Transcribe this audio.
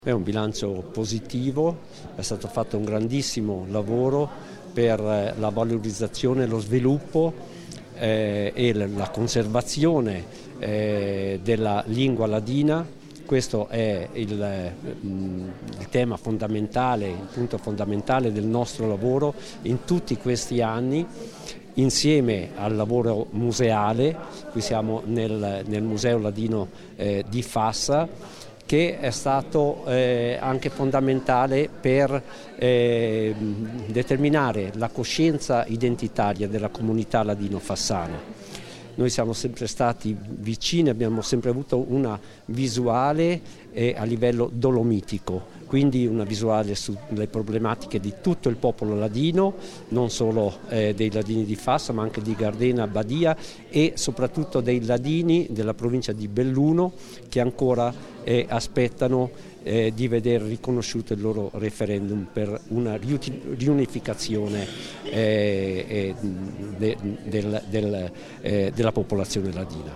È un bilancio positivo, è stato fatto un grandissimo lavoro per la valorizzazione, lo sviluppo e la conservazione della lingua ladina. Questo è il tema fondamentale, il punto fondamentale del nostro lavoro in tutti questi anni, insieme al lavoro museale. Qui siamo nel Museo Ladino di Fassa, che è stato anche fondamentale per determinare la coscienza identitaria della comunità ladino-fassana. Noi siamo sempre stati vicini, abbiamo sempre avuto una visuale a livello dolomitico, quindi una visuale sulle problematiche di tutto il popolo ladino, non solo dei ladini di Fassa ma anche di Gardena, Badia e soprattutto dei ladini della provincia di Belluno che ancora aspettano di vedere riconosciuto il loro referendum per una riunificazione della popolazione ladina.